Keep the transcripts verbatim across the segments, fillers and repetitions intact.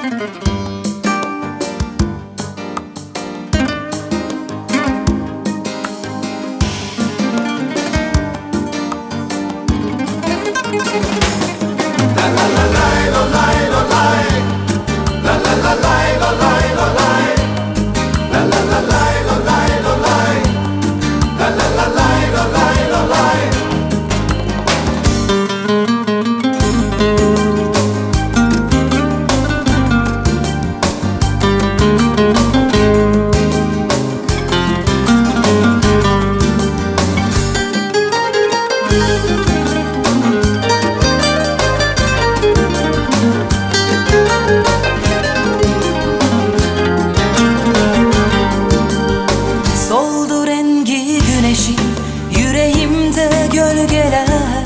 Soldu rengi güneşin yüreğimde gölgeler.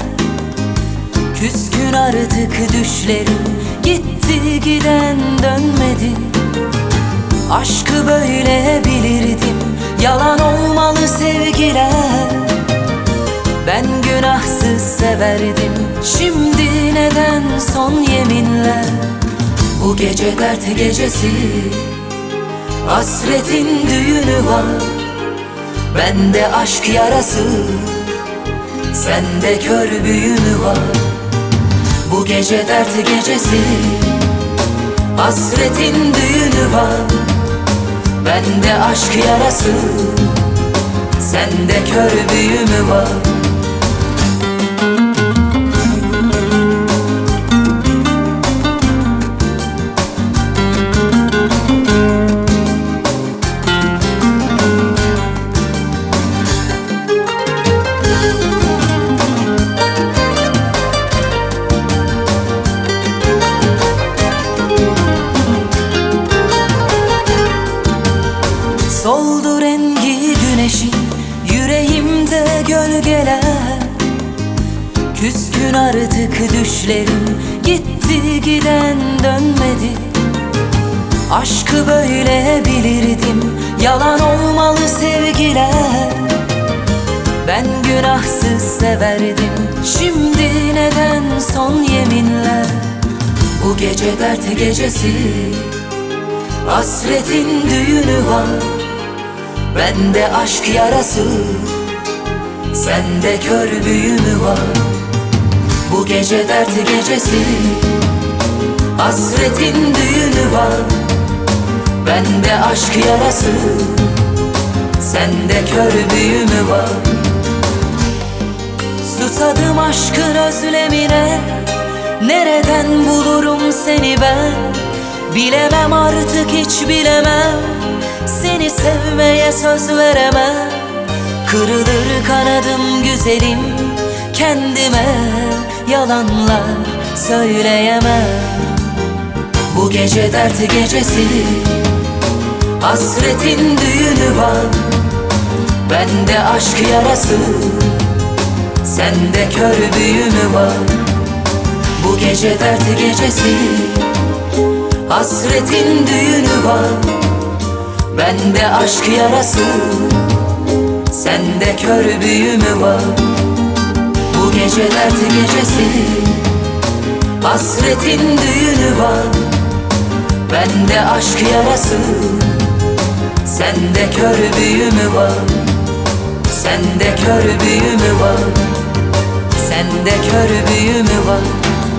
Küskün artık düşlerim, gitti giden dönmedi. Aşkı böyle bilirdim, yalan olmalı sevgiler. Ben günahsız severdim, şimdi neden son yeminler? Bu gece dert gecesi, hasretin düğünü var. Bende aşk yarası, sende kör büyünü var. Bu gece dert gecesi, hasretin düğünü var. Bende aşk yarası, sende kör büyümü var. Soldu rengi güneşin yüreğimde gölgeler. Küskün artık düşlerim, gitti giden dönmedi. Aşkı böyle bilirdim, yalan olmalı sevgiler. Ben günahsız severdim, şimdi neden son yeminler? Bu gece dert gecesi, hasretin düğünü var. Bende aşk yarası, sende kör büyümü var. Bu gece dert gecesi, hasretin düğünü var. Bende aşk yarası, sende kör büyümü var. Susadım aşkın özlemine, nereden bulurum seni ben? Bilemem artık, hiç bilemem, seni sevmeye söz veremem. Kırılır kanadım güzelim, kendime yalanlar söyleyemem. Bu gece dert gecesi, hasretin düğünü var. Bende aşk yarası, sende kör büyümü var. Bu gece dert gecesi, hasretin düğünü var. Bende aşk yarası, sende kör büyümü var. Bu gece dert gecesi, hasretin düğünü var. Bende aşk yarası, sende kör büyümü var. Sende kör büyümü var. Sende kör büyümü var.